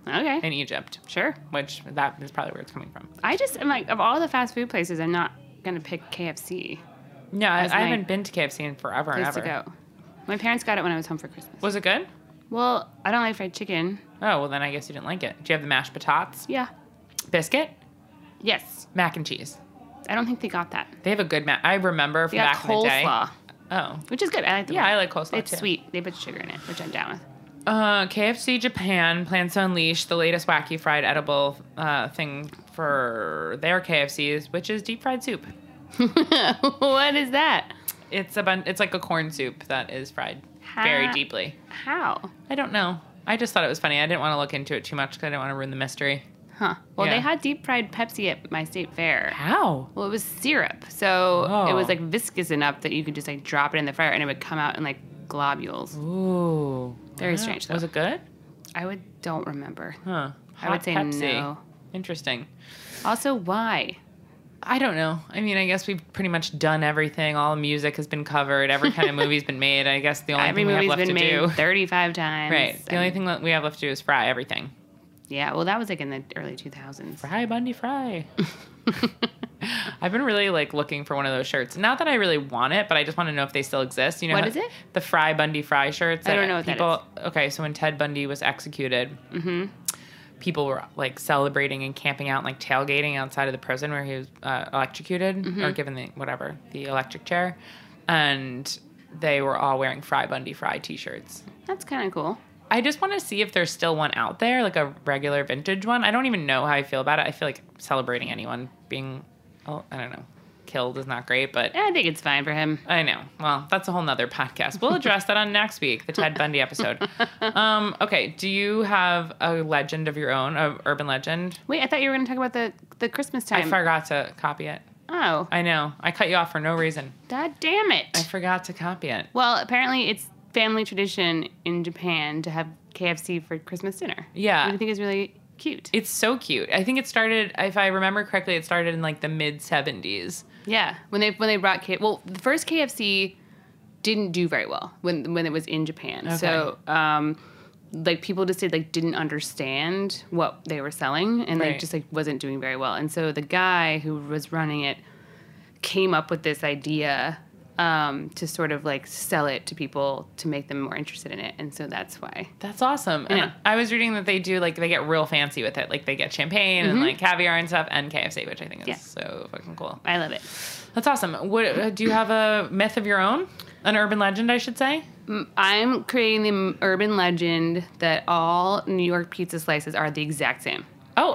Okay. in Egypt, Sure. which that is probably where it's coming from. I just am like, of all the fast food places, I'm not going to pick K F C Yeah, I, As I my haven't been to K F C in forever and place ever. to go. My parents got it when I was home for Christmas. Was it good? Well, I don't like fried chicken. Oh, well then I guess you didn't like it. Do you have the mashed potatoes? Yeah. Biscuit? Yes. Mac and cheese. I don't think they got that. They have a good mac. I remember They from got back in the day. coleslaw, Oh. which is good. I like the Yeah, I like coleslaw It's too. sweet. They put sugar in it, which I'm down with. Uh, K F C Japan plans to unleash the latest wacky fried edible uh, thing for their K F Cs, which is deep fried soup. What is that? It's a bun- It's like a corn soup that is fried very Ha- deeply. How? I don't know. I just thought it was funny. I didn't want to look into it too much because I didn't want to ruin the mystery. Huh. Well, Yeah. they had deep fried Pepsi at my state fair. How? Well, it was syrup, so Oh. it was like viscous enough that you could just like drop it in the fryer and it would come out in like globules. Ooh. Very Wow. strange, though. Was it good? I would don't remember. Huh. I would Hot say Pepsi. no. Interesting. Also, why? I don't know. I mean, I guess we've pretty much done everything. All the music has been covered. Every kind of movie's been made. I guess the only Every thing we have movie's left been to made do. thirty-five times. Right. The I only mean, thing that we have left to do is fry everything. Yeah. Well, that was like in the early two thousands. Fry, Bundy, fry. I've been really like looking for one of those shirts. Not that I really want it, but I just want to know if they still exist. You know, What how- is it? The Fry Bundy Fry shirts. I don't know what that people. Okay, so when Ted Bundy was executed, Mm-hmm. people were like celebrating and camping out, and, like tailgating outside of the prison where he was uh, electrocuted Mm-hmm. or given the whatever the electric chair, and they were all wearing Fry Bundy Fry T-shirts. That's kind of cool. I just want to see if there's still one out there, like a regular vintage one. I don't even know how I feel about it. I feel like celebrating anyone being, oh, I don't know, killed is not great, but I think it's fine for him. I know. Well, that's a whole nother podcast. We'll address that on next week, the Ted Bundy episode. Um, okay, do you have a legend of your own, a urban legend? Wait, I thought you were going to talk about the the Christmas I time. forgot to copy it. Oh, I know. I cut you off for no reason. God damn it. I forgot to copy it. Well, apparently it's family tradition in Japan to have K F C for Christmas dinner. Yeah. Which I think is really cute. It's so cute. I think it started, if I remember correctly, it started in like the mid seventies. Yeah, when they when they brought K well, the first K F C didn't do very well when when it was in Japan. Okay. So, um, like people just did like didn't understand what they were selling, and Right. like just like wasn't doing very well. And so the guy who was running it came up with this idea um, to sort of like sell it to people to make them more interested in it. And so that's why. That's awesome. And Yeah. I was reading that they do like they get real fancy with it. Like they get champagne and like caviar and stuff and K F C, which I think is Yeah. so fucking cool. I love it. That's awesome. What uh, do you have a myth of your own? An urban legend, I should say. I'm creating the m- urban legend that all New York pizza slices are the exact same. Oh,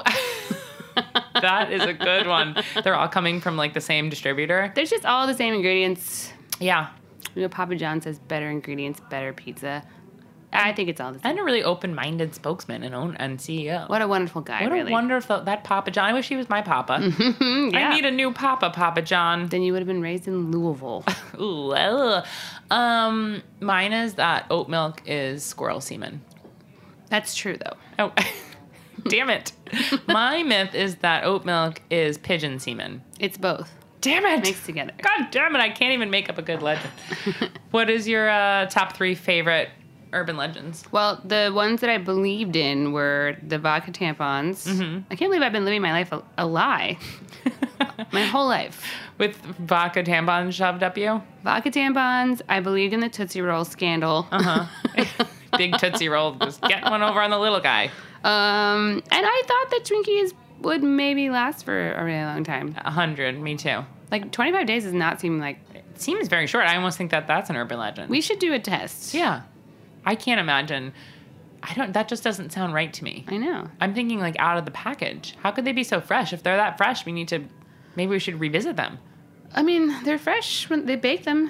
that is a good one. They're all coming from like the same distributor. There's just all the same ingredients. Yeah. You know, Papa John says better ingredients, better pizza. I think it's all the same. And a really open-minded spokesman and own and C E O. What a wonderful guy, What really. a wonderful that Papa John. I wish he was my Papa. yeah. I need a new Papa, Papa John. Then you would have been raised in Louisville. Ooh, well. Um, mine is that oat milk is squirrel semen. That's true, though. Oh, damn it. My myth is that oat milk is pigeon semen. It's both. Damn it. Mixed together. God damn it. I can't even make up a good legend. What is your uh, top three favorite urban legends? Well, the ones that I believed in were the vodka tampons. Mm-hmm. I can't believe I've been living my life a, a lie. My whole life. With vodka tampons shoved up you? Vodka tampons. I believed in the Tootsie Roll scandal. Uh-huh. Big Tootsie Roll. Just get one over on the little guy. Um, and I thought that Twinkies would maybe last for a really long time. A hundred. Me too. Like twenty-five days does not seem like. It seems very short. I almost think that that's an urban legend. We should do a test. Yeah. I can't imagine. I don't, that just doesn't sound right to me. I know. I'm thinking like out of the package. How could they be so fresh? If they're that fresh, we need to, maybe we should revisit them. I mean, they're fresh when they bake them.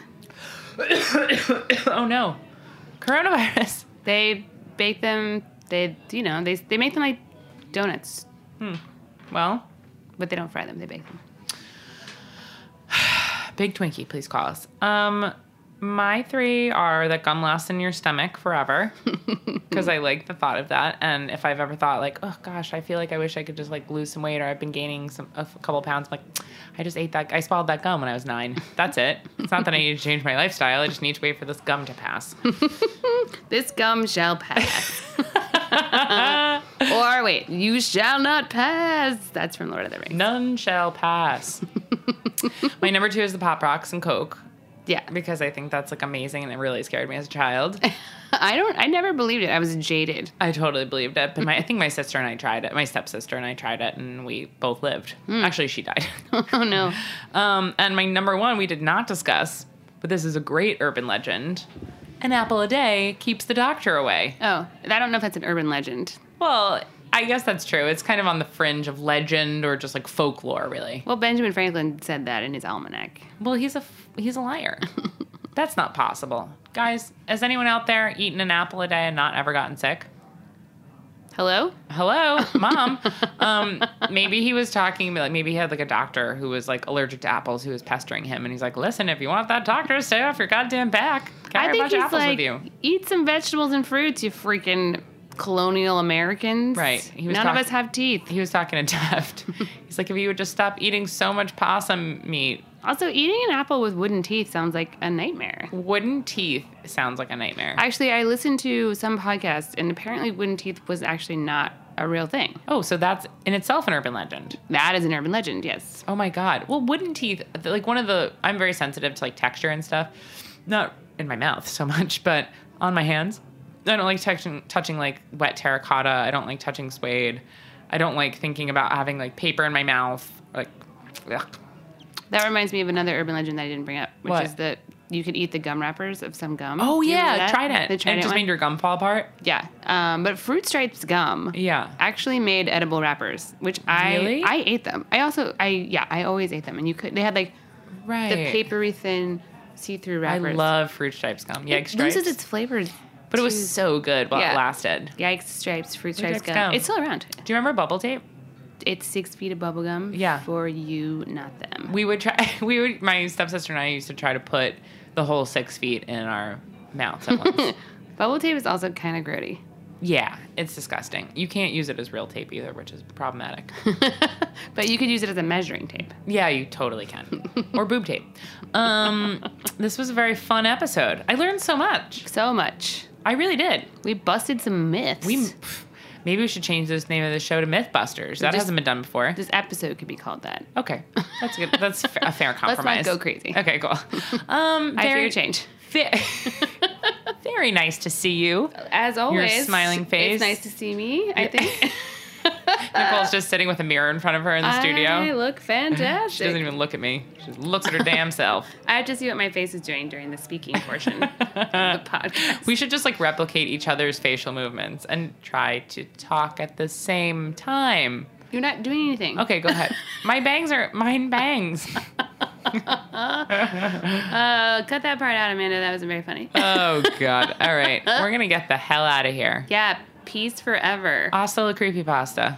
Oh no. Coronavirus. They bake them. They, you know, they they make them like donuts, Well, but they don't fry them. They bake them. Big Twinkie, please call us. Um, my three are that gum lasts in your stomach forever because I like the thought of that. And if I've ever thought like, oh gosh, I feel like I wish I could just like lose some weight or I've been gaining some a couple pounds, I'm like, I just ate that. I swallowed that gum when I was nine. That's it. It's not that I need to change my lifestyle. I just need to wait for this gum to pass. This gum shall pass. Or Or wait, you shall not pass. That's from Lord of the Rings. None shall pass. My number two is the Pop Rocks and Coke. Yeah. Because I think that's like amazing and it really scared me as a child. I don't, I never believed it. I was jaded. I totally believed it. But my, I think my sister and I tried it. My stepsister and I tried it and we both lived. Mm. Actually, she died. Oh, no. Um, and my number one we did not discuss, but this is a great urban legend. An apple a day keeps the doctor away. Oh, I don't know if that's an urban legend. Well, I guess that's true. It's kind of on the fringe of legend or just like folklore, really. Well, Benjamin Franklin said that in his almanac. Well, he's a, he's a liar. That's not possible. Guys, has anyone out there eaten an apple a day and not ever gotten sick? Hello? Hello, Mom. um, maybe he was talking, like maybe he had like a doctor who was like allergic to apples who was pestering him. And he's like, listen, if you want that doctor to stay off your goddamn back, carry I a think bunch he's of apples like, with you. Eat some vegetables and fruits, you freaking colonial Americans. Right. He was None talk- of us have teeth. He was talking to Taft. He's like, if you would just stop eating so much possum meat. Also, eating an apple with wooden teeth sounds like a nightmare. Wooden teeth sounds like a nightmare. Actually, I listened to some podcasts, and apparently wooden teeth was actually not a real thing. Oh, so that's in itself an urban legend. That is an urban legend, yes. Oh my God. Well, wooden teeth, like one of the, I'm very sensitive to like texture and stuff. Not in my mouth so much, but on my hands. I don't like touching, touching like wet terracotta. I don't like touching suede. I don't like thinking about having like paper in my mouth. Like, ugh. That reminds me of another urban legend that I didn't bring up, which What? is that you could eat the gum wrappers of some gum. Oh Do you remember yeah, that? Trident. The And it Trident just one? made your gum fall apart. Yeah, um, but Fruit Stripes gum Yeah. actually made edible wrappers, which I Really? I ate them. I also I yeah I always ate them, and you could they had like Right. the papery thin see-through I wrappers. love Fruit Stripes gum. Yikes It Stripes. loses its flavors, but it was too. so good while Yeah. it lasted. Yikes Stripes, Fruit Stripes Stripes gum. gum. It's still around. Do you remember bubble tape? It's six feet of bubble gum. Yeah. For you, not them. We would try. We would. My stepsister and I used to try to put the whole six feet in our mouths at once. Bubble tape is also kind of grody. Yeah, it's disgusting. You can't use it as real tape either, which is problematic. But you could use it as a measuring tape. Yeah, you totally can. Or boob tape. Um, this was a very fun episode. I learned so much. So much. I really did. We busted some myths. We maybe we should change this name of the show to Mythbusters. That Just- hasn't been done before. This episode could be called that. Okay, that's good. That's a fair not compromise. go crazy. Okay, cool. Um, I fear very, change. Ve- very nice to see you. As always. smiling face. It's nice to see me, I think. Nicole's just sitting with a mirror in front of her in the I studio. look She fantastic. doesn't even look at me. She just looks at her damn self. I have to see what my face is doing during the speaking portion of the podcast. We should just like replicate each other's facial movements and try to talk at the same time. You're not doing anything. Okay, go ahead. My bangs are mine bangs. Uh, cut that part out, Amanda. That wasn't very funny. Oh God. All right. We're gonna get the hell out of here. Yeah, peace forever. Hasta la creepypasta.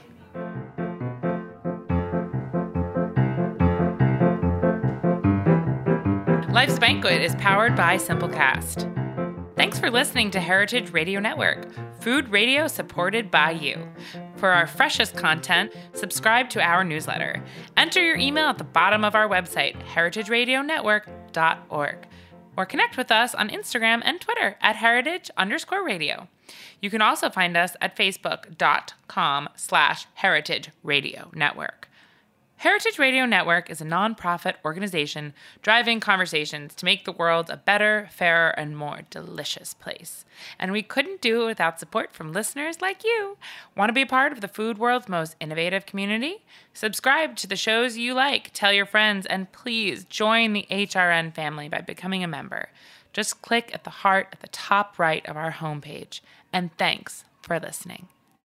Life's Banquet is powered by Simplecast. Thanks for listening to Heritage Radio Network, food radio supported by you. For our freshest content, subscribe to our newsletter. Enter your email at the bottom of our website, heritage radio network dot org, or connect with us on Instagram and Twitter at heritage underscore radio. You can also find us at facebook.com slash heritage radio network. Heritage Radio Network is a nonprofit organization driving conversations to make the world a better, fairer, and more delicious place. And we couldn't do it without support from listeners like you. Want to be a part of the food world's most innovative community? Subscribe to the shows you like, tell your friends, and please join the H R N family by becoming a member. Just click at the heart at the top right of our homepage. And thanks for listening.